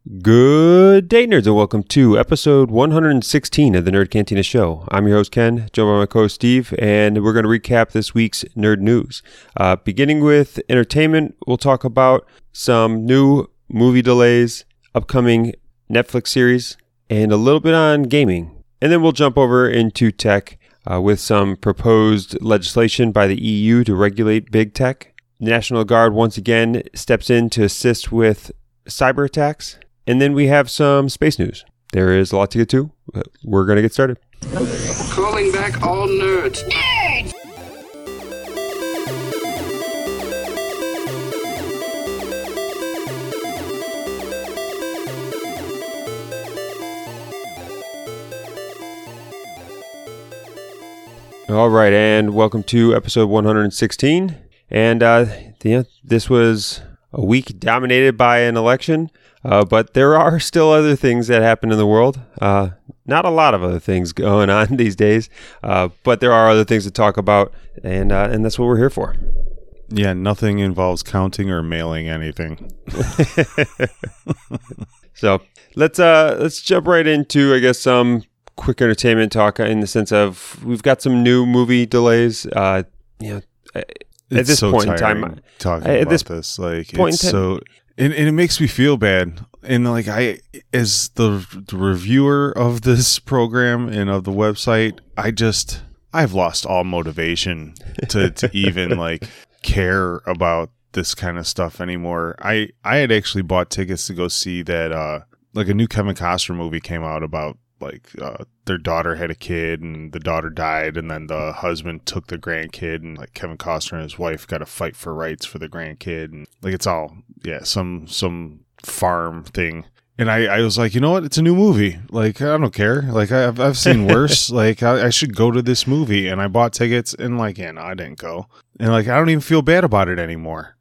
Good day, nerds, and welcome to episode 116 of the Nerd Cantina Show. I'm your host, Ken, joined by my co-host, Steve, and we're going to recap this week's nerd news. Beginning with entertainment, we'll talk about some new movie delays, upcoming Netflix series, and a little bit on gaming. And then we'll jump over into tech with some proposed legislation by the EU to regulate big tech. The National Guard once again steps in to assist with cyber attacks. And then we have some space news. There is a lot to get to. We're going to get started. Calling back all nerds. Nerds! All right, and welcome to episode 116. And this was a week dominated by an election. But there are still other things that happen in the world. Not a lot of other things going on these days, but there are other things to talk about, and that's what we're here for. Yeah, nothing involves counting or mailing anything. So let's jump right into, I guess, some quick entertainment talk in the sense of we've got some new movie delays. At this so point in time, talking about this, like it's so. And it makes me feel bad. And like as the reviewer of this program and of the website, I've lost all motivation to even like care about this kind of stuff anymore. I had actually bought tickets to go see that like a new Kevin Costner movie came out about like their daughter had a kid and the daughter died, and then the husband took the grandkid, and like Kevin Costner and his wife got to fight for rights for the grandkid, and like it's all some farm thing. And I was like, you know what, it's a new movie, like I don't care, like I've seen worse. Like I should go to this movie, and I bought tickets, and like no, I didn't go, and like I don't even feel bad about it anymore.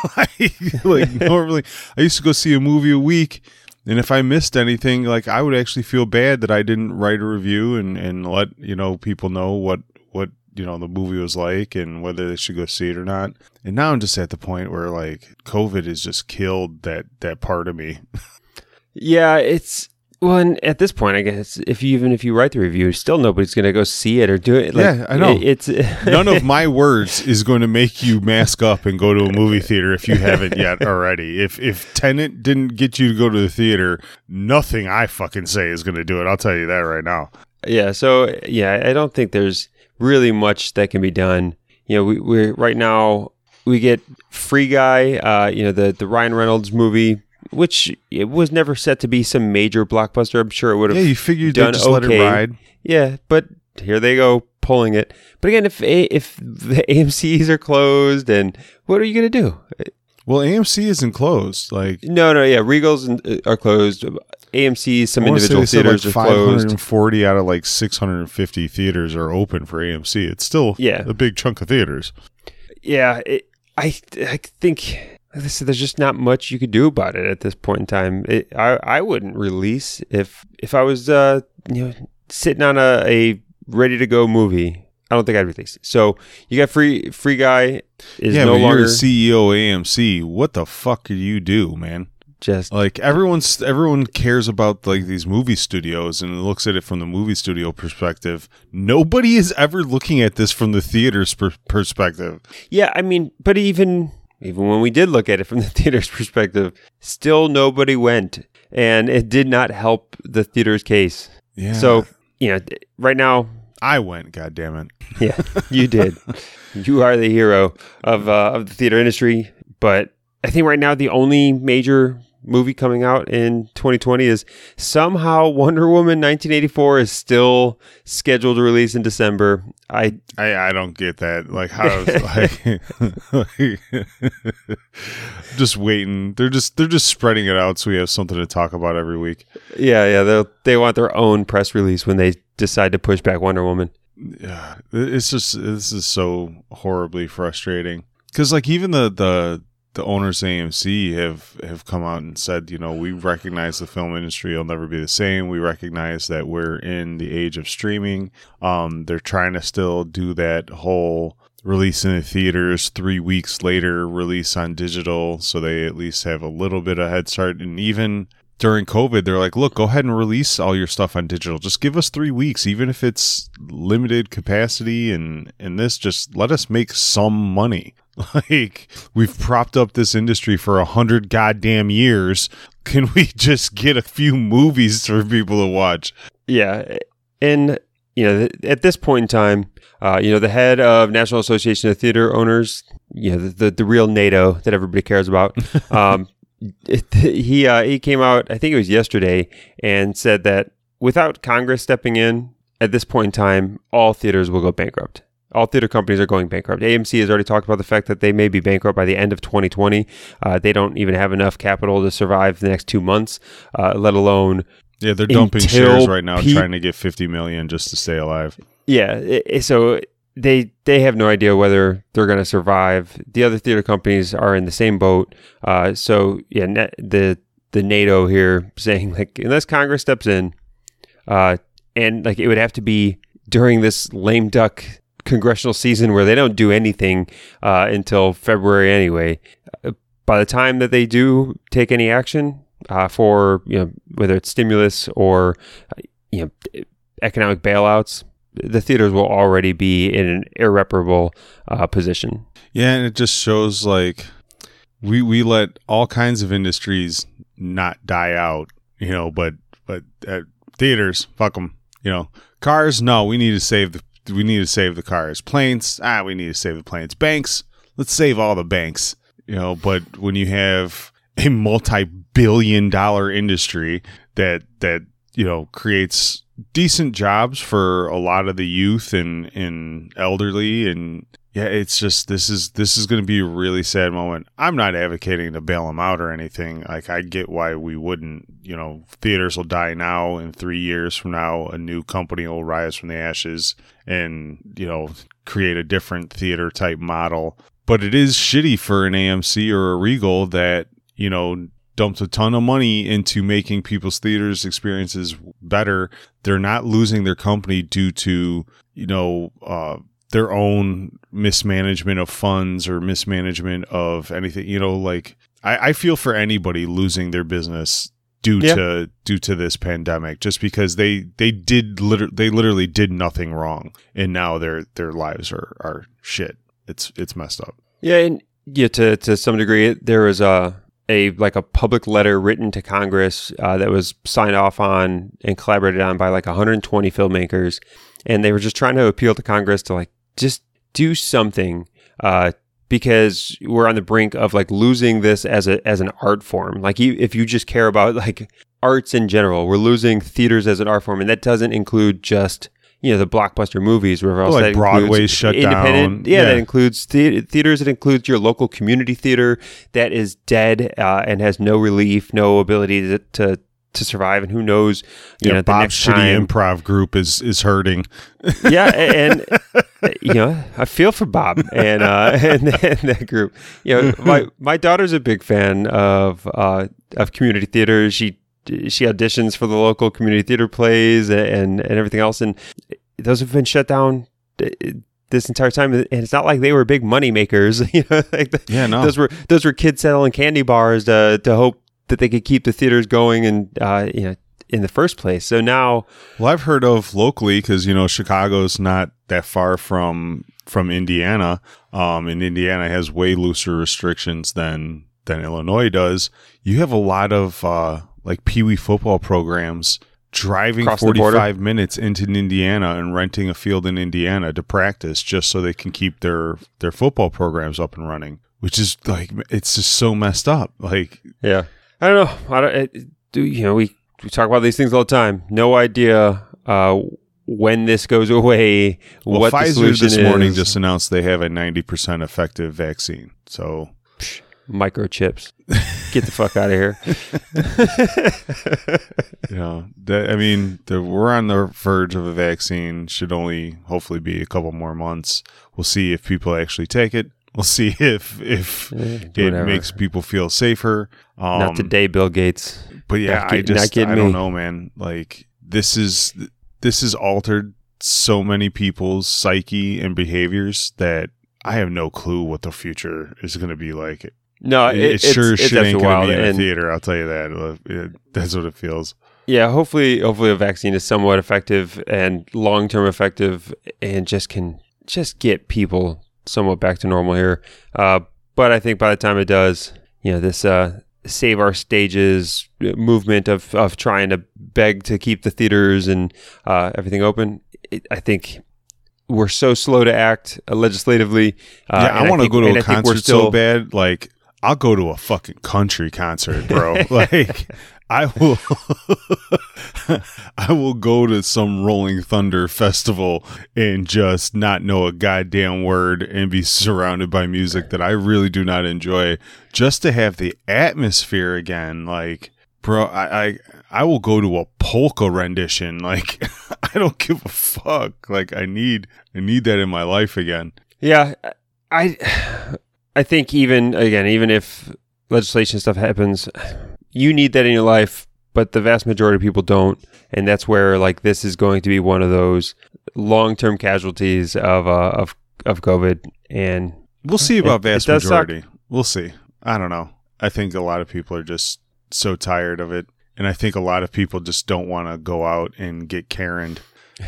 like normally I used to go see a movie a week, and if I missed anything, like I would actually feel bad that I didn't write a review and let people know what the movie was like and whether they should go see it or not. And now I'm just at the point where like COVID has just killed that part of me. Yeah, and at this point, I guess even if you write the review, still nobody's going to go see it or do it. Like, yeah, I know. It's none of my words is going to make you mask up and go to a movie theater if you haven't yet already. If Tenet didn't get you to go to the theater, nothing I fucking say is going to do it. I'll tell you that right now. Yeah. So I don't think there's really much that can be done. We're right now we get Free Guy. The Ryan Reynolds movie, which it was never set to be some major blockbuster. I'm sure it would have. Yeah, you figured done they'd just okay. let it ride. Yeah, but here they go pulling it. But again, if the AMC's are closed, and what are you going to do? Well, AMC isn't closed. Like no, yeah, Regals are closed. AMC, some individual theaters are closed. 540 out of like 650 theaters are open for AMC. It's still a big chunk of theaters. Yeah, I think. There's just not much you could do about it at this point in time. I wouldn't release if I was sitting on a ready to go movie. I don't think I'd release it. So you got Free Guy is no but longer you're CEO AMC. What the fuck do you do, man? Just like everyone cares about like these movie studios and looks at it from the movie studio perspective. Nobody is ever looking at this from the theater's perspective. Yeah, I mean, but even when we did look at it from the theater's perspective, still nobody went, and it did not help the theater's case. Yeah. So right now I went. God damn it. Yeah, you did. You are the hero of the theater industry. But I think right now the only major movie coming out in 2020 is somehow Wonder Woman 1984 is still scheduled to release in December. I don't get that. Like how just waiting. They're just spreading it out so we have something to talk about every week. Yeah. They want their own press release when they decide to push back Wonder Woman. Yeah, this is so horribly frustrating because like even the owners of AMC have come out and said, we recognize the film industry will never be the same. We recognize that we're in the age of streaming. They're trying to still do that whole release in the theaters, 3 weeks later release on digital, so they at least have a little bit of head start. And even during COVID, they're like, look, go ahead and release all your stuff on digital. Just give us 3 weeks, even if it's limited capacity and this, just let us make some money. Like, we've propped up this industry for 100 goddamn years. Can we just get a few movies for people to watch? Yeah. And, at this point in time, the head of National Association of Theater Owners, the real NATO that everybody cares about, he came out, I think it was yesterday, and said that without Congress stepping in at this point in time, all theaters will go bankrupt. All theater companies are going bankrupt. AMC has already talked about the fact that they may be bankrupt by the end of 2020. They don't even have enough capital to survive the next 2 months, let alone... Yeah, they're dumping shares right now, trying to get $50 million just to stay alive. Yeah, so they have no idea whether they're going to survive. The other theater companies are in the same boat. The NATO here saying, like, unless Congress steps in, and like it would have to be during this lame duck congressional season where they don't do anything until February anyway. By the time that they do take any action for whether it's stimulus or economic bailouts, the theaters will already be in an irreparable position. Yeah, and it just shows like we let all kinds of industries not die out, but theaters, fuck them. Cars, no, we need to save the cars. Planes, we need to save the planes. Banks, let's save all the banks. But when you have a multi-billion-dollar industry that creates decent jobs for a lot of the youth and elderly, and it's just this is going to be a really sad moment. I'm not advocating to bail them out or anything. Like, I get why we wouldn't. Theaters will die now. In 3 years from now, a new company will rise from the ashes and create a different theater type model. But it is shitty for an AMC or a Regal that dumped a ton of money into making people's theaters experiences better. They're not losing their company due to, their own mismanagement of funds or mismanagement of anything. I feel for anybody losing their business due to this pandemic, just because they literally did nothing wrong, and now their lives are shit. It's messed up. Yeah, and to some degree, there was a public letter written to Congress that was signed off on and collaborated on by 120 filmmakers, and they were just trying to appeal to Congress to just do something because we're on the brink of losing this as an art form. If you just care about arts in general, we're losing theaters as an art form, and that doesn't include just the blockbuster movies, where else that Broadway shut down. Yeah, that includes theaters. It includes your local community theater that is dead and has no relief, no ability to survive. And who knows? Bob's shitty improv group is hurting. Yeah, and I feel for Bob and that group. My daughter's a big fan of community theater. She auditions for the local community theater plays and everything else, and those have been shut down this entire time. And it's not like they were big money makers. No. Those were kids selling candy bars to hope that they could keep the theaters going and in the first place. So now, well, I've heard of locally, because Chicago's not that far from Indiana, and Indiana has way looser restrictions than Illinois does. You have a lot of Pee Wee football programs driving 45 minutes into Indiana and renting a field in Indiana to practice just so they can keep their football programs up and running, which is it's just so messed up. Yeah, I don't know. We talk about these things all the time. No idea when this goes away. Well, what Pfizer the solution this is. morning just announced they have a 90% effective vaccine. So microchips. Get the fuck out of here. We're on the verge of a vaccine. Should only hopefully be a couple more months. We'll see if people actually take it. We'll see if it makes people feel safer. Not today, Bill Gates. But yeah, I don't know, man. This has altered so many people's psyche and behaviors that I have no clue what the future is going to be like. No, it sure it's shit ain't going to be in a and theater. I'll tell you that. That's what it feels. Yeah, hopefully a vaccine is somewhat effective and long-term effective and can get people somewhat back to normal here. But I think by the time it does, this save our stages movement of trying to beg to keep the theaters and everything open, I think we're so slow to act legislatively. I want to go to a concert so bad. Like, I'll go to a fucking country concert, bro. Like, I will go to some Rolling Thunder festival and just not know a goddamn word and be surrounded by music that I really do not enjoy, just to have the atmosphere again. Like, bro, I will go to a polka rendition. Like, I don't give a fuck. Like, I need that in my life again. Yeah, I think even if legislation stuff happens, you need that in your life, but the vast majority of people don't, and that's where like this is going to be one of those long-term casualties of COVID. And we'll see about vast majority. We'll see. I don't know. I think a lot of people are just so tired of it, and I think a lot of people just don't want to go out and get Karen'd.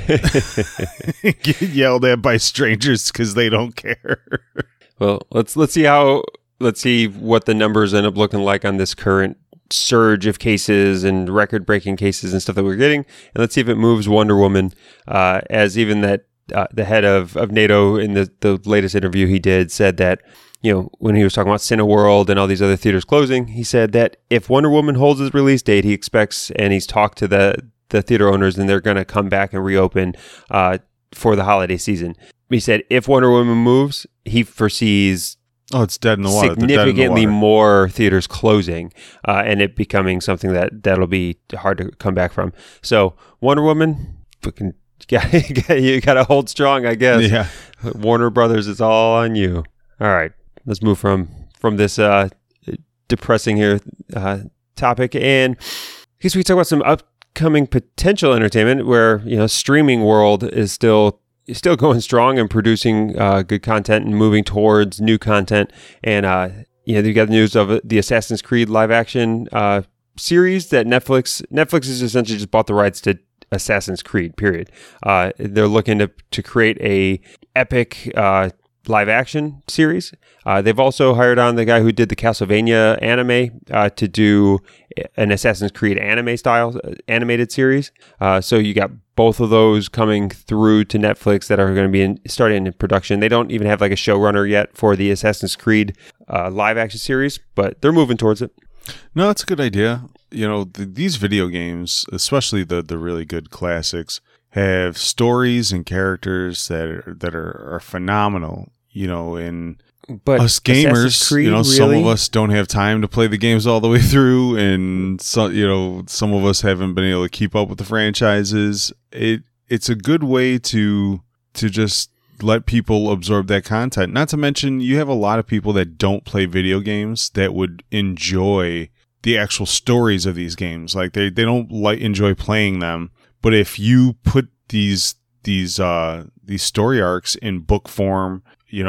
Get yelled at by strangers because they don't care. Well, let's see what the numbers end up looking like on this current surge of cases and record-breaking cases and stuff that we're getting, and let's see if it moves Wonder Woman. As even that the head of NATO in the latest interview he did said that, when he was talking about Cineworld and all these other theaters closing, he said that if Wonder Woman holds his release date, he expects, and he's talked to the theater owners, and they're going to come back and reopen for the holiday season. He said if Wonder Woman moves, he foresees it's dead in the water. Significantly more theaters closing, and it becoming something that'll be hard to come back from. So Wonder Woman, fucking, you gotta hold strong, I guess. Yeah. Warner Brothers, it's all on you. All right, let's move from this depressing here topic, and I guess we talk about some upcoming potential entertainment where streaming world is still going strong and producing good content and moving towards new content. And, you got the news of the Assassin's Creed live action series that Netflix has essentially just bought the rights to Assassin's Creed, period. They're looking to create a epic live action series. They've also hired on the guy who did the Castlevania anime to do an Assassin's Creed anime style animated series. So you got both of those coming through to Netflix that are going to be starting in production. They don't even have like a showrunner yet for the Assassin's Creed live action series, but they're moving towards it. No, it's a good idea. These video games, especially the really good classics, have stories and characters that are phenomenal. But us gamers, Creed, some of us don't have time to play the games all the way through, and so, some of us haven't been able to keep up with the franchises. It's a good way to just let people absorb that content. Not to mention, you have a lot of people that don't play video games that would enjoy the actual stories of these games. Like they don't enjoy playing them, but if you put these story arcs in book form,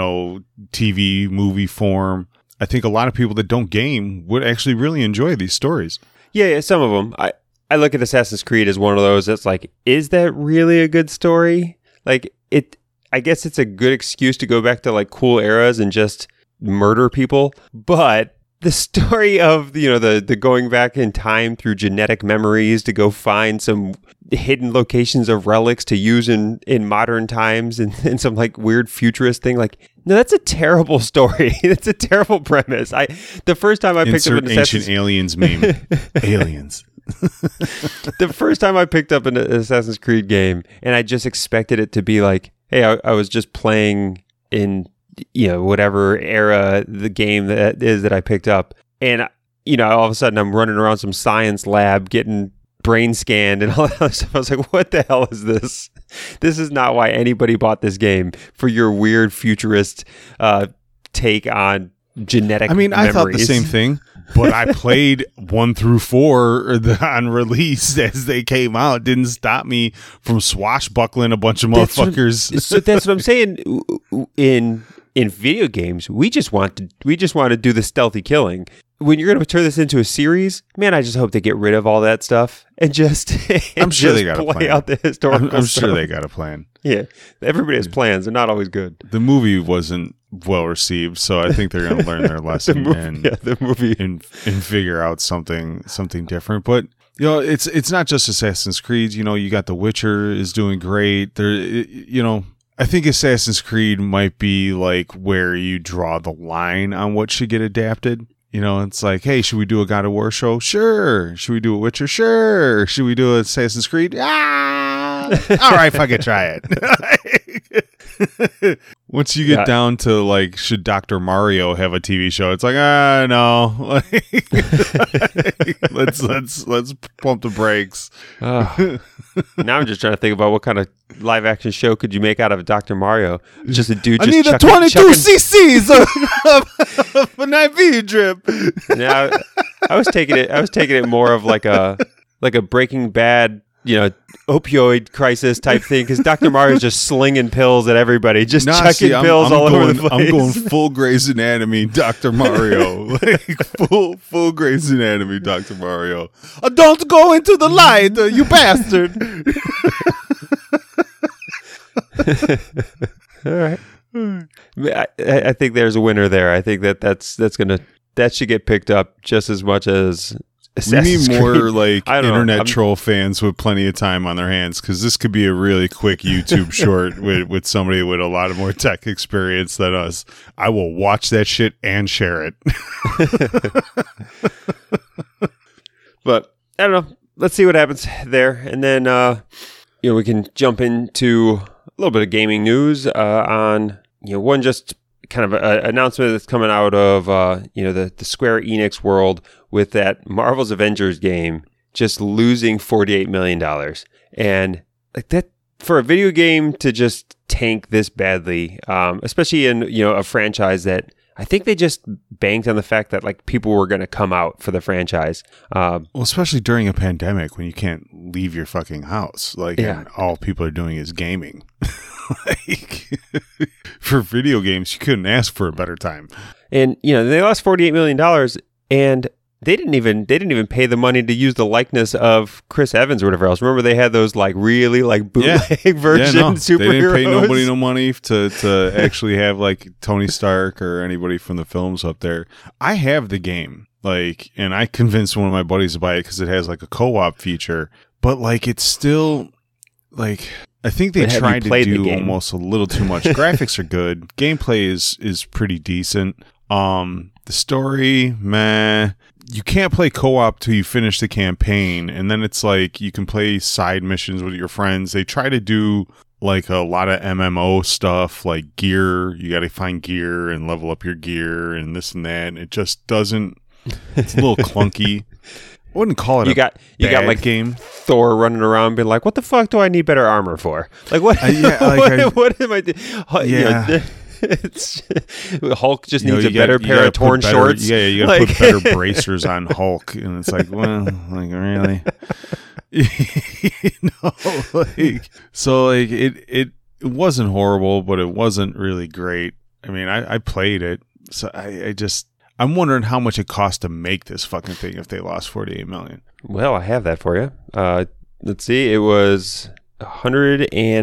TV, movie form, I think a lot of people that don't game would actually really enjoy these stories. Yeah, some of them. I look at Assassin's Creed as one of those that's like, is that really a good story? Like, I guess it's a good excuse to go back to like cool eras and just murder people, but the story of the going back in time through genetic memories to go find some hidden locations of relics to use in modern times and some like weird futurist thing, like, no, that's a terrible story. That's a terrible premise. The first time I picked up an ancient aliens meme. Aliens. The first time I picked up an Assassin's Creed game, and I just expected it to be like, hey, I was just playing in whatever era the game that is that I picked up, and all of a sudden I'm running around some science lab getting brain scanned and all that other stuff. I was like, what the hell is this? This is not why anybody bought this game, for your weird futurist take on genetic memories. I thought the same thing, but I played 1 through 4 on release as they came out. Didn't stop me from swashbuckling a bunch of motherfuckers. So that's what I'm saying. In in video games, we just want to do the stealthy killing. When you're going to turn this into a series, man, I just hope they get rid of all that stuff and just I'm sure they got a plan. Out the historical I'm stuff. sure they got a plan. Yeah, everybody has plans. They're not always good. The movie wasn't well received, so I think they're going to learn their lesson the movie and figure out something different. But you know, it's not just Assassin's Creed. You know, you got The Witcher is doing great. There, you know, I think Assassin's Creed might be like where you draw the line on what should get adapted. You know, it's like, hey, should we do a God of War show? Sure. Should we do a Witcher? Sure. Should we do Assassin's Creed? All right, fuck it, try it. Once you get down to like, should Dr. Mario have a TV show? It's like, no. Let's pump the brakes. Now I'm just trying to think about what kind of live action show could you make out of Dr. Mario? Just a dude. I just need a 22 cc's of an IV drip. Yeah, I was taking it more of like a Breaking Bad, you know, opioid crisis type thing, because Dr. Mario's just slinging pills at everybody, just chucking pills all over the place. I'm going full Grey's Anatomy, Dr. Mario, like full Grey's Anatomy, Dr. Mario. Don't go into the light, you bastard! All right, I think there's a winner there. I think that should get picked up just as much as. We need more like internet troll fans with plenty of time on their hands, because this could be a really quick YouTube short with somebody with a lot of more tech experience than us. I will watch that shit and share it. But I don't know. Let's see what happens there, and then we can jump into a little bit of gaming news on one just kind of an announcement that's coming out of the Square Enix world with that Marvel's Avengers game just losing $48 million. And like that, for a video game to just tank this badly, especially in a franchise that I think they just banked on the fact that like people were going to come out for the franchise. Well, especially during a pandemic when you can't leave your fucking house, and all people are doing is gaming. Like, for video games, you couldn't ask for a better time. And they lost $48 million, and they didn't even pay the money to use the likeness of Chris Evans or whatever else. Remember, they had those like really like bootleg version superheroes. They didn't pay nobody no money to actually have like Tony Stark or anybody from the films up there. I have the game, and I convinced one of my buddies to buy it because it has like a co-op feature. But like, it's still like. I think they tried to do almost a little too much. Graphics are good. Gameplay is pretty decent. The story, meh. You can't play co-op till you finish the campaign, and then it's like you can play side missions with your friends. They try to do like a lot of MMO stuff, like gear. You got to find gear and level up your gear and this and that. And it just doesn't. It's a little clunky. I wouldn't call it you got like game. Thor running around being like, what the fuck do I need better armor for? Like what? What am I doing? Yeah. Hulk just needs a better pair of torn shorts. Yeah, you gotta put better bracers on Hulk, and it's like, well, like really, so like it wasn't horrible, but it wasn't really great. I mean, I played it, so I'm wondering how much it cost to make this fucking thing if they lost $48 million. Well, I have that for you. Let's see. It was $170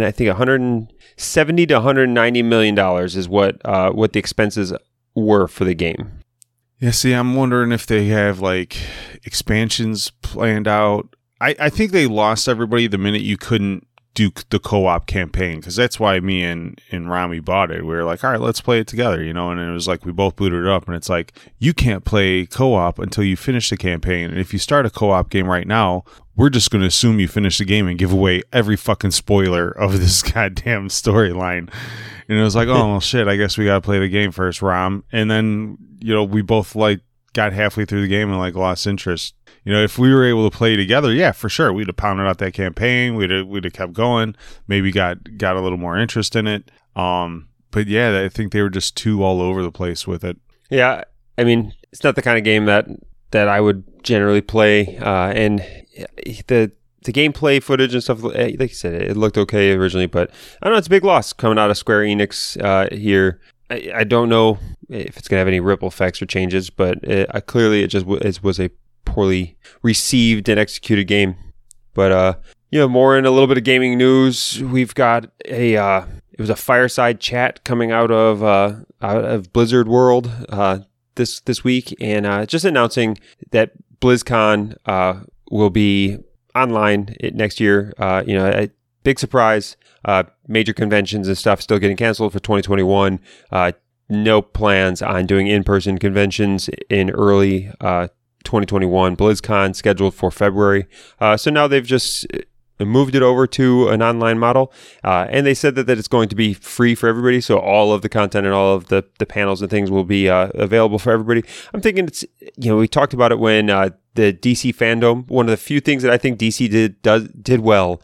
to $190 million is what the expenses were for the game. Yeah, see, I'm wondering if they have like expansions planned out. I think they lost everybody the minute you couldn't do the co-op campaign, because that's why me and Rami bought it. We were like, all right, let's play it together, and it was like we both booted it up, and it's like you can't play co-op until you finish the campaign, and if you start a co-op game right now, we're just going to assume you finish the game and give away every fucking spoiler of this goddamn storyline. And it was like, oh well, shit, I guess we gotta play the game first, Ram. And then we both like got halfway through the game and like lost interest. If we were able to play together, yeah, for sure, we'd have pounded out that campaign. We'd have kept going. Maybe got a little more interest in it. But yeah, I think they were just too all over the place with it. Yeah, I mean, it's not the kind of game that I would generally play. And the gameplay footage and stuff, like you said, it looked okay originally, but I don't know, it's a big loss coming out of Square Enix here. I don't know if it's going to have any ripple effects or changes, but clearly it was a poorly received and executed game. But more in a little bit of gaming news, we've got it was a fireside chat coming out of Blizzard World this week, and just announcing that BlizzCon will be online next year. A big surprise. Major conventions and stuff still getting canceled for 2021. No plans on doing in-person conventions in early 2021. BlizzCon scheduled for February. So now they've just moved it over to an online model. And they said that it's going to be free for everybody. So all of the content and all of the panels and things will be available for everybody. I'm thinking we talked about it when the DC fandom, one of the few things that I think DC did well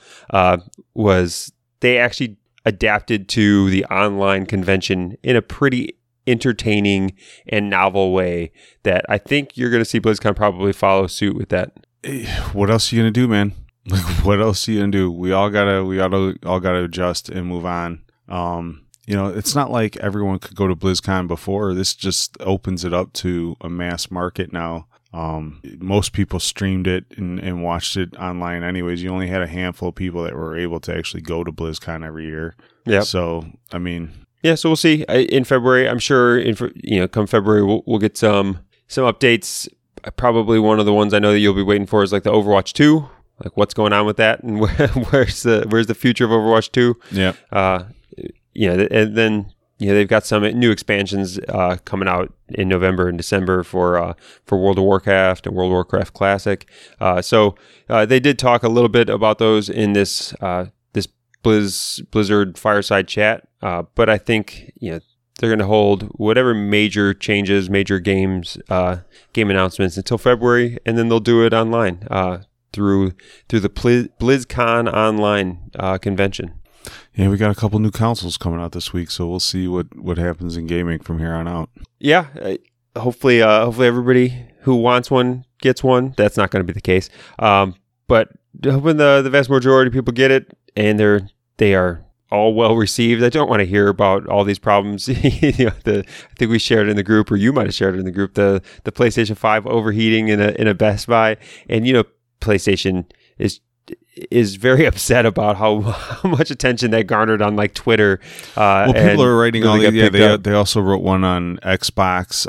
was they actually adapted to the online convention in a pretty entertaining and novel way that I think you're going to see BlizzCon probably follow suit with that. What else are you going to do, man? Like, what else are you going to do? We all gotta adjust and move on. It's not like everyone could go to BlizzCon before. This just opens it up to a mass market now. Most people streamed it and watched it online anyways. You only had a handful of people that were able to actually go to BlizzCon every year. Yeah. So, I mean... Yeah, so we'll see in February. I'm sure, come February, we'll get some updates. Probably one of the ones I know that you'll be waiting for is like the Overwatch 2. Like, what's going on with that, and where's the future of Overwatch 2? Yeah. And then they've got some new expansions coming out in November and December for World of Warcraft and World of Warcraft Classic. So they did talk a little bit about those in this Blizzard fireside chat. But I think they're going to hold whatever major changes, major game announcements until February, and then they'll do it online through the BlizzCon online convention. Yeah, we got a couple new consoles coming out this week, so we'll see what happens in gaming from here on out. Yeah, hopefully everybody who wants one gets one. That's not going to be the case, but hoping the vast majority of people get it, and they are all well received. I don't want to hear about all these problems. I think we shared in the group, or you might have shared it in the group, the PlayStation 5 overheating in a Best Buy, and PlayStation is very upset about how much attention that garnered on like Twitter. People are writing all these. Yeah, they also wrote one on Xbox.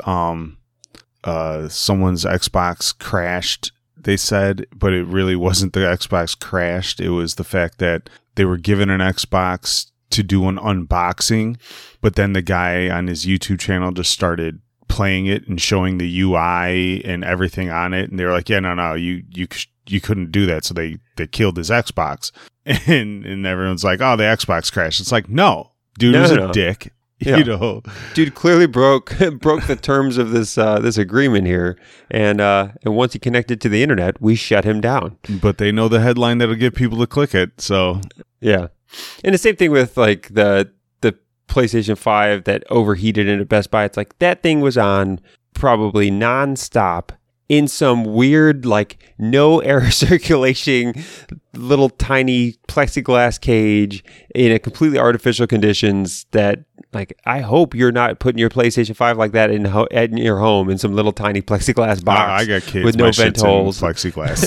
Someone's Xbox crashed, they said, but it really wasn't the Xbox crashed. It was the fact that they were given an Xbox to do an unboxing, but then the guy on his YouTube channel just started playing it and showing the UI and everything on it, and they were like, "Yeah, no, you couldn't do that." So they killed his Xbox, and everyone's like, "Oh, the Xbox crashed." It's like, no, dude was a dick. Yeah. Dude clearly broke the terms of this agreement here, and once he connected to the internet, we shut him down. But they know the headline that'll get people to click it, so yeah. And the same thing with like the PlayStation 5 that overheated in a Best Buy. It's like that thing was on probably nonstop in some weird, like, no air circulation, little tiny plexiglass cage in a completely artificial conditions that, like, I hope you're not putting your PlayStation 5 like that in your home in some little tiny plexiglass box. I got kids with no vent holes. Plexiglass.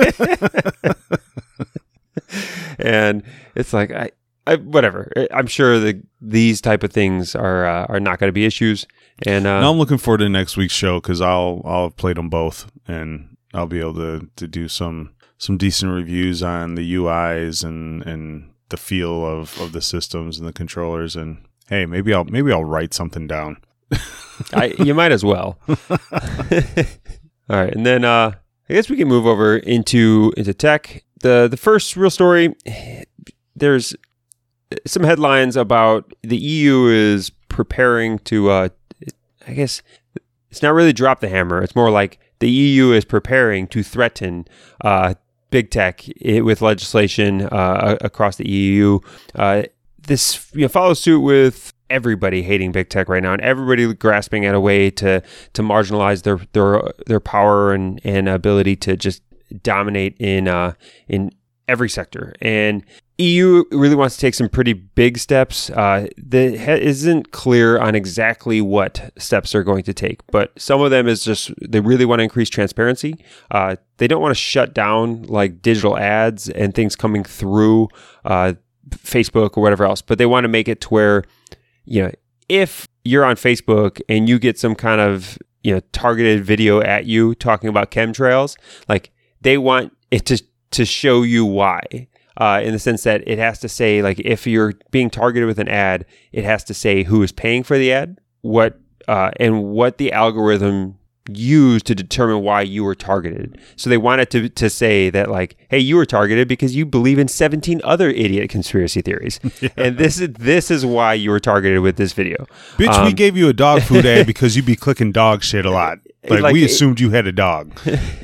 And it's like, I whatever. I'm sure that these type of things are not going to be issues. And no, I'm looking forward to next week's show because I'll have played them both, and I'll be able to do some decent reviews on the UIs and the feel of the systems and the controllers. And hey, maybe I'll write something down. You might as well. All right, and then I guess we can move over into tech. The first real story. There's some headlines about the EU is preparing to, I guess it's not really drop the hammer. It's more like the EU is preparing to threaten big tech with legislation across the EU. This follows suit with everybody hating big tech right now, and everybody grasping at a way to marginalize their power and ability to just dominate in every sector. And EU really wants to take some pretty big steps. That isn't clear on exactly what steps they're going to take, but some of them is just they really want to increase transparency. They don't want to shut down like digital ads and things coming through Facebook or whatever else, but they want to make it to where, if you're on Facebook and you get some kind of targeted video at you talking about chemtrails, like they want it to show you why. In the sense that it has to say, like, if you're being targeted with an ad, it has to say who is paying for the ad, and what the algorithm used to determine why you were targeted. So they want it to say that, like, hey, you were targeted because you believe in 17 other idiot conspiracy theories. Yeah. And this is why you were targeted with this video. Bitch, we gave you a dog food ad because you be clicking dog shit a lot. Like we assumed you had a dog.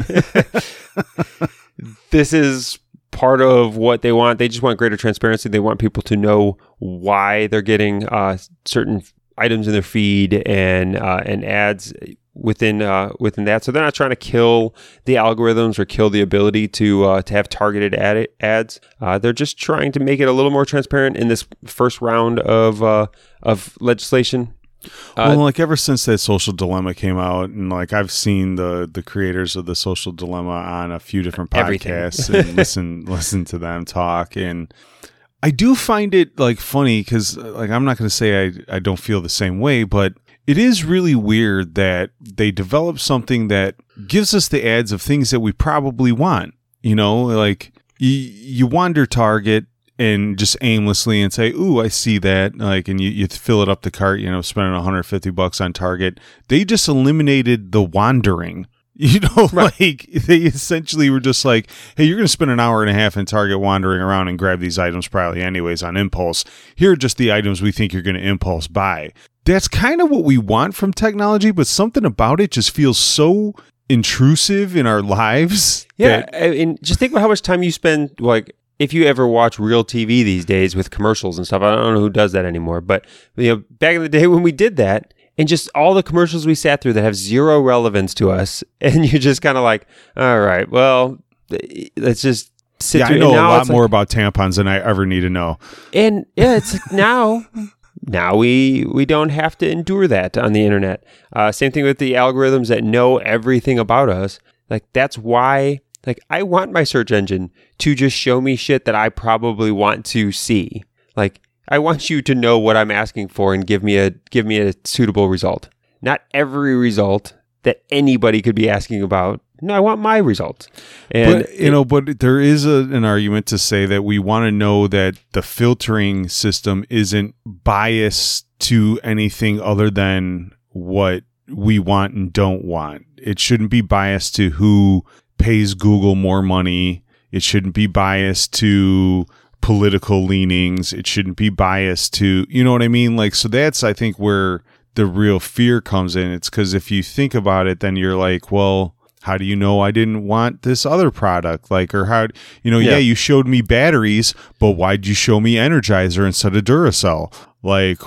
This is part of what they want. They just want greater transparency. They want people to know why they're getting certain items in their feed and ads within that. So they're not trying to kill the algorithms or kill the ability to have targeted ads. They're just trying to make it a little more transparent in this first round of legislation. Well, like ever since that Social Dilemma came out, and like I've seen the creators of the Social Dilemma on a few different podcasts and listen to them talk, and I do find it like funny because like I'm not going to say I don't feel the same way, but it is really weird that they develop something that gives us the ads of things that we probably want. Like you wander Target and just aimlessly and say, ooh, I see that. Like, and you fill it up the cart, spending $150 on Target. They just eliminated the wandering, right. Like they essentially were just like, hey, you're going to spend an hour and a half in Target wandering around and grab these items probably anyways on impulse. Here are just the items we think you're going to impulse buy. That's kind of what we want from technology, but something about it just feels so intrusive in our lives. Yeah. And just think about how much time you spend, like, if you ever watch real TV these days with commercials and stuff. I don't know who does that anymore, but back in the day when we did that, and just all the commercials we sat through that have zero relevance to us, and you're just kind of like, all right, well, let's just sit through. I know a lot more about tampons than I ever need to know. And yeah, it's like now we don't have to endure that on the internet. Same thing with the algorithms that know everything about us. Like that's why. Like, I want my search engine to just show me shit that I probably want to see. Like, I want you to know what I'm asking for and give me a suitable result. Not every result that anybody could be asking about. No, I want my results. And but there is an argument to say that we want to know that the filtering system isn't biased to anything other than what we want and don't want. It shouldn't be biased to who pays Google more money. It shouldn't be biased to political leanings. It shouldn't be biased to, you know what I mean? Like, so that's, I think, where the real fear comes in. It's because if you think about it, then you're like, well, how do you know I didn't want this other product? Like, or how, yeah, you showed me batteries, but why'd you show me Energizer instead of Duracell? Like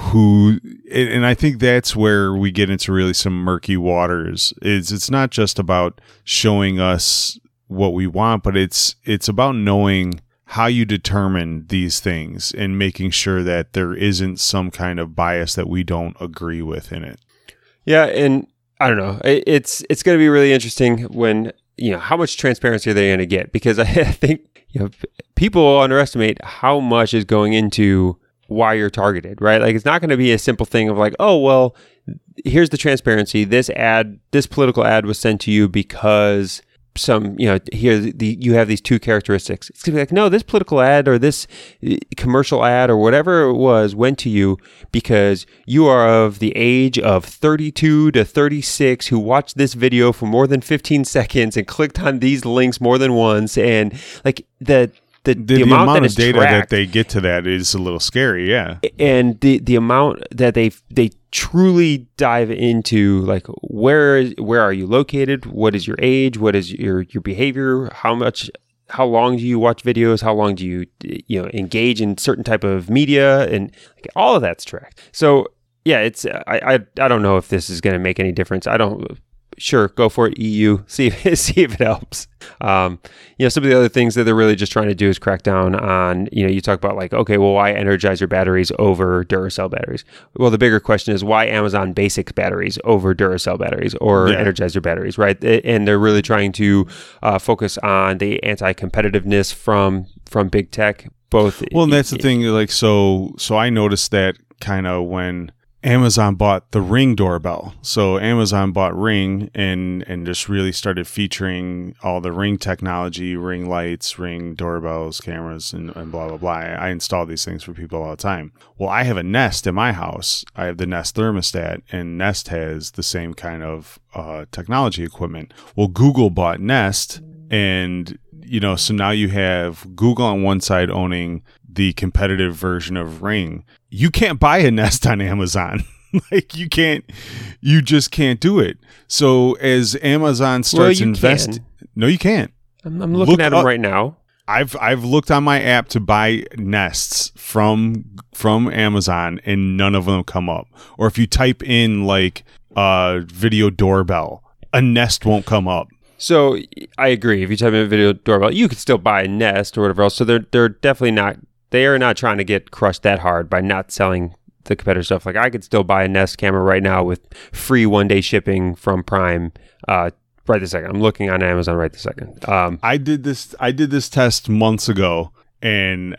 and I think that's where we get into really some murky waters. It's not just about showing us what we want, but it's about knowing how you determine these things and making sure that there isn't some kind of bias that we don't agree with in it. Yeah, and I don't know. It's going to be really interesting when, how much transparency are they going to get? Because I think, people underestimate how much is going into why you're targeted, right? Like, it's not going to be a simple thing of like, oh, well, here's the transparency. This political ad was sent to you because you have these two characteristics. It's going to be like, no, this political ad or this commercial ad or whatever it was went to you because you are of the age of 32 to 36 who watched this video for more than 15 seconds and clicked on these links more than once. And like the amount of data that they get to that is a little scary, yeah. And the amount that they truly dive into, like, where are you located? What is your age? What is your behavior? How long do you watch videos? How long do you engage in certain type of media? And like, all of that's tracked. So yeah, it's I don't know if this is going to make any difference. sure, go for it, EU. See if it helps. Some of the other things that they're really just trying to do is crack down on. You talk about like, okay, well, why Energizer batteries over Duracell batteries? Well, the bigger question is why Amazon Basics batteries over Duracell batteries or Energizer batteries, right? And they're really trying to focus on the anti-competitiveness from big tech. Both. Well, and that's the thing. Like, so I noticed that kind of when Amazon bought the Ring doorbell. So Amazon bought Ring and just really started featuring all the Ring technology, Ring lights, Ring doorbells, cameras, and blah, blah, blah. I install these things for people all the time. Well, I have a Nest in my house. I have the Nest thermostat, and Nest has the same kind of technology equipment. Well, Google bought Nest, and so now you have Google on one side owning the competitive version of Ring. You can't buy a Nest on Amazon. Like you just can't do it. So as Amazon starts investing, no, you can't. I'm looking at them right now. I've looked on my app to buy Nests from Amazon, and none of them come up. Or if you type in like video doorbell, a Nest won't come up. So I agree. If you type in a video doorbell, you could still buy a Nest or whatever else. So they're definitely not. They are not trying to get crushed that hard by not selling the competitor stuff. Like I could still buy a Nest camera right now with free 1-day shipping from Prime. Right this second. I'm looking on Amazon right this second. I did this test months ago, and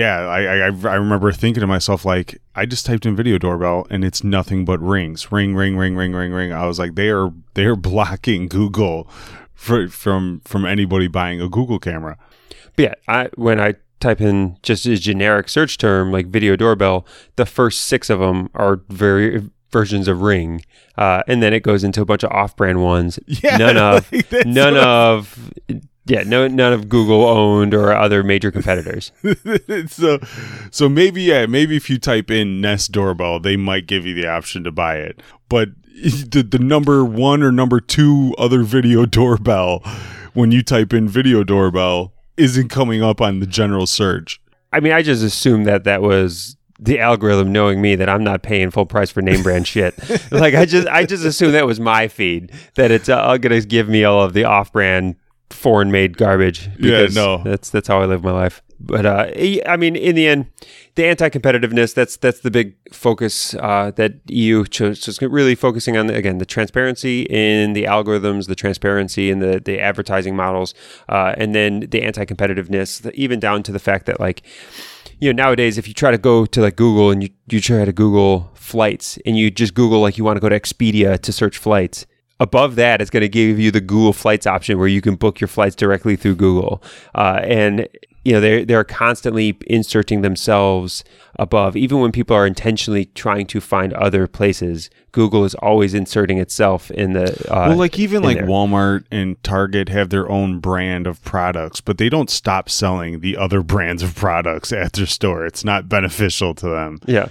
I remember thinking to myself, like, I just typed in video doorbell and it's nothing but rings. Ring, ring, ring, ring, ring, ring. I was like, they are blocking Google from anybody buying a Google camera. But yeah, when I type in just a generic search term like video doorbell, the first 6 of them are versions of Ring, and then it goes into a bunch of off-brand ones. Yeah, none of Google owned or other major competitors. So maybe if you type in Nest doorbell, they might give you the option to buy it. But the number 1 or number 2 other video doorbell, when you type in video doorbell, isn't coming up on the general search. I mean, I just assumed that was the algorithm knowing me that I'm not paying full price for name brand shit. Like I just assumed that was my feed, that it's going to give me all of the off-brand foreign made garbage. Because that's how I live my life. But I mean, in the end, the anti-competitiveness, that's the big focus that EU chose. Just really focusing on, the transparency in the algorithms, the transparency in the advertising models, and then the anti-competitiveness, even down to the fact that, like, nowadays, if you try to go to like Google and you try to Google flights and you just Google, like, you want to go to Expedia to search flights, above that, it's going to give you the Google Flights option where you can book your flights directly through Google. And they're constantly inserting themselves above. Even when people are intentionally trying to find other places, Google is always inserting itself in the Walmart and Target have their own brand of products, but they don't stop selling the other brands of products at their store. It's not beneficial to them. Yeah.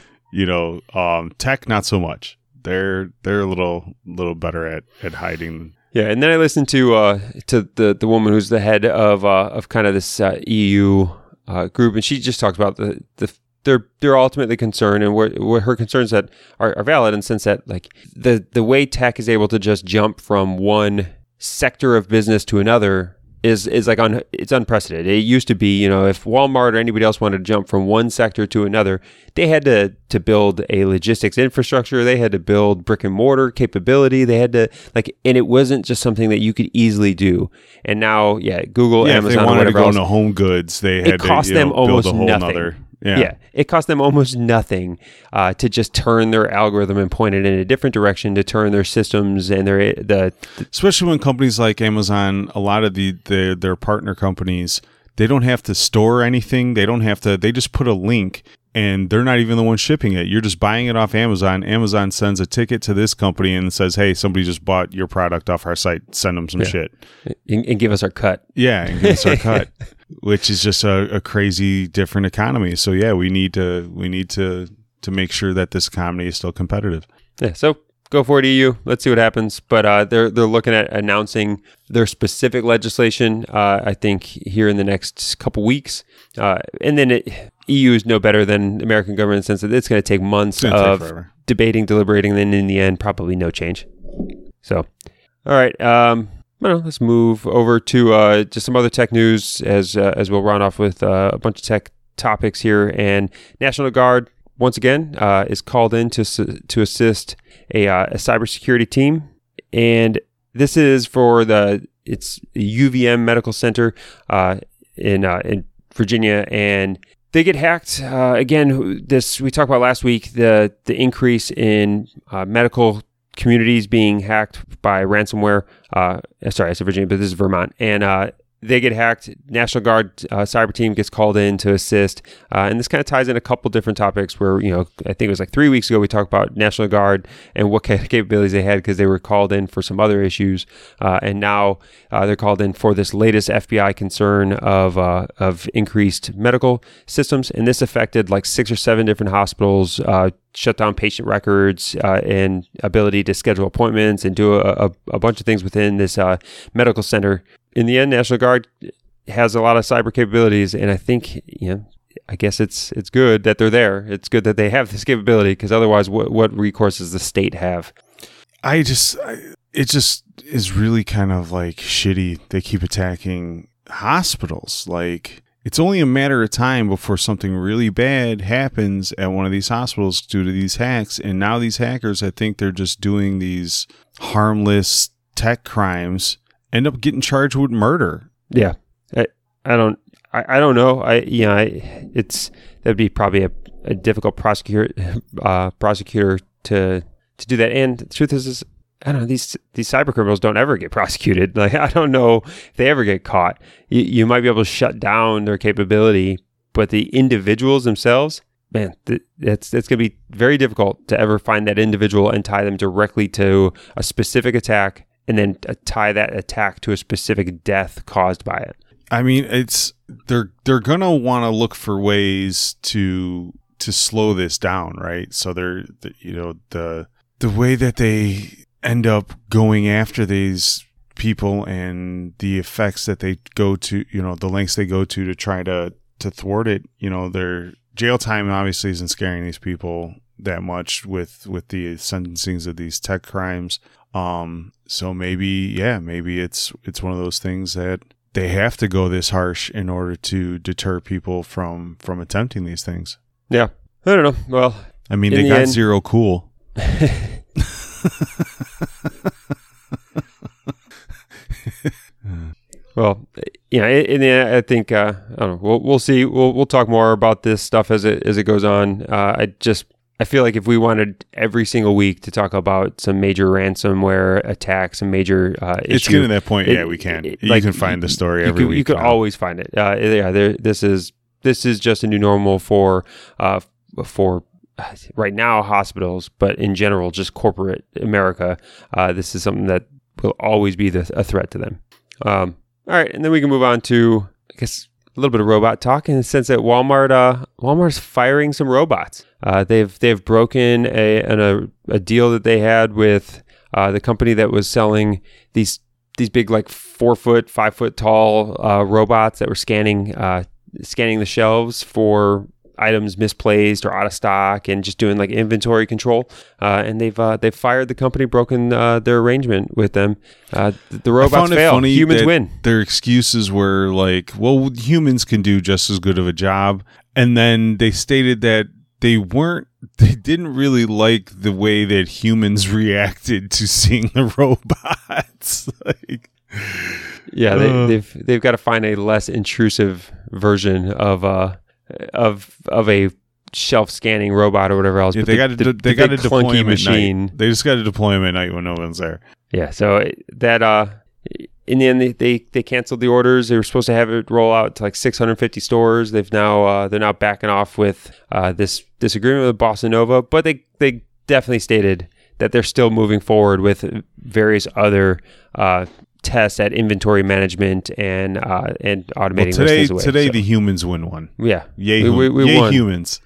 Tech, not so much. They're a little better at hiding. Yeah, and then I listened to the woman who's the head of kind of this EU group, and she just talked about their ultimately concern, and what her concerns that are valid in the sense that, like, the way tech is able to just jump from one sector of business to another is like it's unprecedented. It used to be, if Walmart or anybody else wanted to jump from one sector to another, they had to build a logistics infrastructure. They had to build brick and mortar capability. They had to, and it wasn't just something that you could easily do. And now, Google, Amazon, if they wanted or whatever to go else, into home goods, they had to them almost build a whole nothing. nother. Yeah, it cost them almost nothing to just turn their algorithm and point it in a different direction, to turn their systems and especially when companies like Amazon, a lot of their partner companies, they don't have to store anything. They just put a link, and they're not even the one shipping it. You're just buying it off Amazon. Amazon sends a ticket to this company and says, hey, somebody just bought your product off our site. Send them some shit. And give us our cut. Yeah, and give us our cut. Which is just a crazy different economy. So yeah, we need to make sure that this economy is still competitive. Yeah. So go for it, EU. Let's see what happens. But they're looking at announcing their specific legislation, I think, here in the next couple weeks. And then EU is no better than American government in the sense that it's going to take months of debating, deliberating, and then in the end, probably no change. So, All right. Let's move over to just some other tech news as we'll run off with a bunch of tech topics here. And National Guard, once again, is called in to assist a cybersecurity team. And this is for it's UVM Medical Center in Virginia, and they get hacked again. This we talked about last week. The increase in medical communities being hacked by ransomware. Sorry, I said Virginia, but this is Vermont, and they get hacked. National Guard cyber team gets called in to assist, and this kind of ties in a couple different topics. Where I think it was like 3 weeks ago we talked about National Guard and what capabilities they had because they were called in for some other issues, and now they're called in for this latest FBI concern of increased medical systems, and this affected like 6 or 7 different hospitals. Shut down patient records and ability to schedule appointments and do a bunch of things within this medical center. In the end, National Guard has a lot of cyber capabilities, and I think, I guess it's good that they're there. It's good that they have this capability because otherwise, what recourse does the state have? It just is really kind of like shitty. They keep attacking hospitals. Like, it's only a matter of time before something really bad happens at one of these hospitals due to these hacks. And now these hackers, I think they're just doing these harmless tech crimes, end up getting charged with murder. Yeah. I don't know. That'd be probably a difficult prosecutor to do that. And the truth is I don't know, these cyber criminals don't ever get prosecuted. Like, I don't know if they ever get caught. You might be able to shut down their capability, but the individuals themselves, man, it's going to be very difficult to ever find that individual and tie them directly to a specific attack and then tie that attack to a specific death caused by it. I mean, they're going to want to look for ways to slow this down, right? So the way that they end up going after these people and the effects that they go to, the lengths they go to try to thwart it, their jail time obviously isn't scaring these people that much with the sentencings of these tech crimes. So maybe it's one of those things that they have to go this harsh in order to deter people from attempting these things. Yeah. I don't know. Well, I mean, they got zero cool. Well, in the end, I think I don't know. We'll see. We'll talk more about this stuff as it goes on. I feel like if we wanted every single week to talk about some major ransomware attacks, some major issue, it's getting to that point. We can. You can find the story every week. You could always find it. This is just a new normal for right now hospitals, but in general, just corporate America. This is something that will always be a threat to them. All right, and then we can move on to, I guess, a little bit of robot talk in the sense that Walmart's firing some robots. They've broken a deal that they had with the company that was selling these big, like 4 foot, 5 foot tall robots that were scanning the shelves for items misplaced or out of stock and just doing like inventory control. And they've fired the company, broken their arrangement with them. The robots fail. Humans win. Their excuses were like, well, humans can do just as good of a job. And then they stated that they didn't really like the way that humans reacted to seeing the robots. They've got to find a less intrusive version of a shelf scanning robot or whatever else. Yeah, they got to deploy him machine. At night. They just got to deploy him at night when no one's there. Yeah. So that in the end they canceled the orders. They were supposed to have it roll out to like 650 stores. They're now backing off with this agreement with Bossa Nova, but they definitely stated that they're still moving forward with various other tests at inventory management and automating those things away. Today the humans win one. Yeah. Yay won. Humans.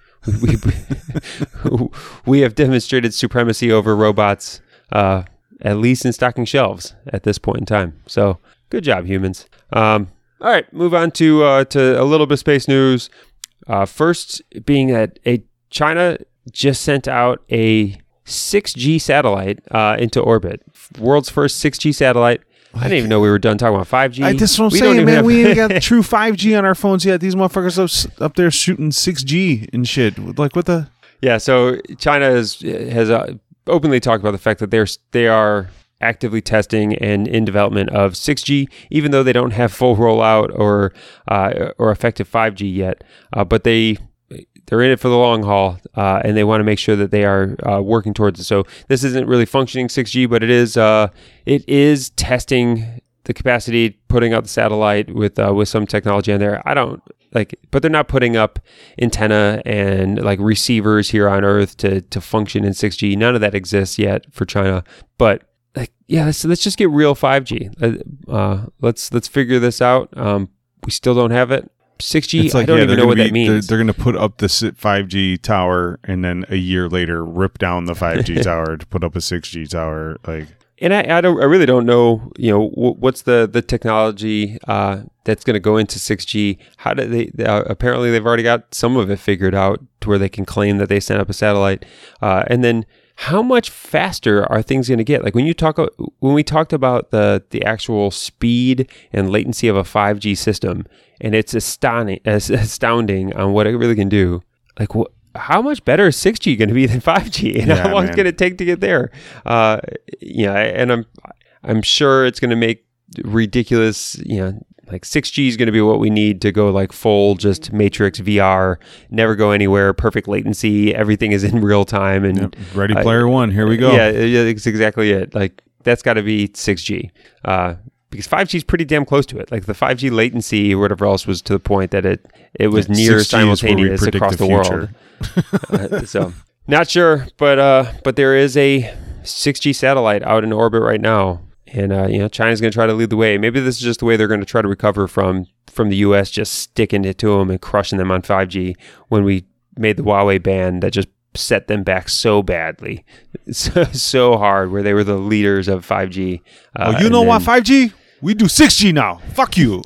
We have demonstrated supremacy over robots, at least in stocking shelves at this point in time. So good job, humans. All right, move on to a little bit of space news. First being that China just sent out a 6G satellite into orbit. World's first 6G satellite. I didn't even know we were done talking about 5G. That's what I'm saying, man. We ain't got true 5G on our phones yet. These motherfuckers up there shooting 6G and shit. Like, what the? Yeah, so China has openly talked about the fact that they are actively testing and in development of 6G, even though they don't have full rollout or effective 5G yet. But they're in it for the long haul, and they want to make sure that they are working towards it. So this isn't really functioning 6G, but it is testing the capacity, putting out the satellite with some technology on there. But they're not putting up antenna and like receivers here on Earth to function in 6G. None of that exists yet for China. But let's just get real 5G. Let's figure this out. We still don't have it. 6G, I don't even know what that means. They're going to put up the 5G tower and then a year later rip down the 5G tower to put up a 6G tower. And I really don't know, what's the technology that's going to go into 6G. How do they? Apparently, they've already got some of it figured out to where they can claim that they sent up a satellite. And then, how much faster are things going to get? Like when we talked about the actual speed and latency of a 5G system, and it's astounding on what it really can do. Like how much better is 6G going to be than 5G, and how long it's going to take to get there? And I'm sure it's going to make ridiculous. Like 6G is going to be what we need to go like full just Matrix VR, never go anywhere, perfect latency, everything is in real time. And Ready Player One, here we go. Yeah, it's exactly it. Like that's got to be 6G because 5G is pretty damn close to it. Like the 5G latency or whatever else was to the point that it was near simultaneous across the world. So not sure, but there is a 6G satellite out in orbit right now. And, China's going to try to lead the way. Maybe this is just the way they're going to try to recover from the U.S. just sticking it to them and crushing them on 5G when we made the Huawei ban that just set them back so badly, so hard, where they were the leaders of 5G. You know what, 5G? We do 6G now. Fuck you.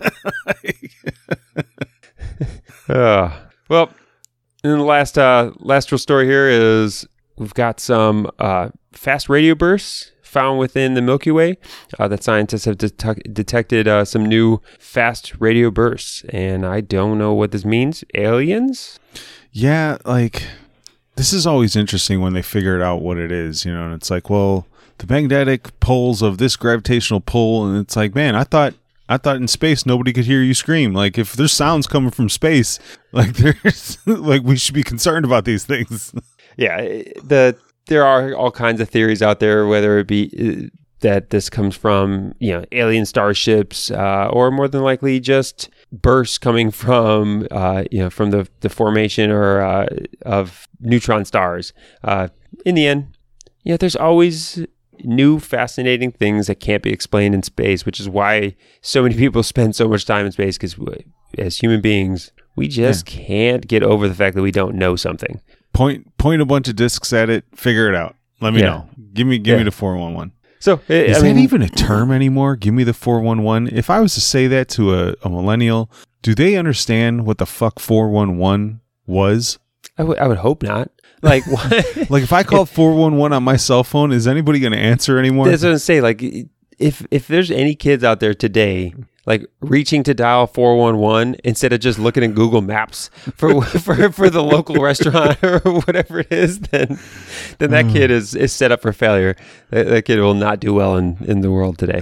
Well, and the last real story here is we've got some fast radio bursts found within the Milky Way that scientists have detected some new fast radio bursts, and I don't know what this means. Aliens? Yeah, like this is always interesting when they figure out what it is, and it's like, well, the magnetic poles of this gravitational pull, and it's like, man, I thought in space nobody could hear you scream. Like if there's sounds coming from space, like there's like we should be concerned about these things. Yeah, there are all kinds of theories out there, whether it be that this comes from, alien starships, or more than likely just bursts coming from, from the formation or of neutron stars. In the end, there's always new fascinating things that can't be explained in space, which is why so many people spend so much time in space, because as human beings, we just can't get over the fact that we don't know something. Point a bunch of discs at it, figure it out. Let me know. Give me the 411. So is that even a term anymore? Give me the 411. If I was to say that to a millennial, do they understand what the fuck 411 was? I would hope not. Like what? Like if I called 411 on my cell phone, is anybody going to answer anymore? That's what I was going to say. Like if there's any kids out there today like reaching to dial 411 instead of just looking in Google Maps for the local restaurant or whatever it is, then that kid is set up for failure. That kid will not do well in the world today.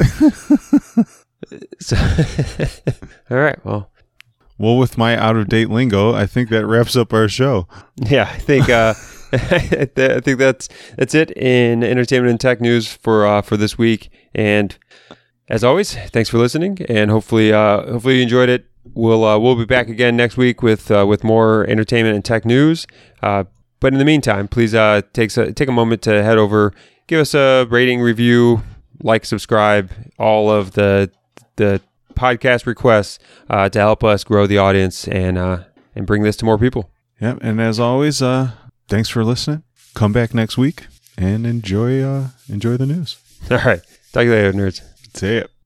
So, all right, well, with my out-of-date lingo, I think that wraps up our show. Yeah, I think I think that's it in entertainment and tech news for this week. And as always, thanks for listening, and hopefully you enjoyed it. We'll be back again next week with more entertainment and tech news. But in the meantime, please take a moment to head over, give us a rating, review, like, subscribe, all of the podcast requests to help us grow the audience and bring this to more people. Yep, and as always, thanks for listening. Come back next week and enjoy the news. All right, talk to you later, nerds. See ya.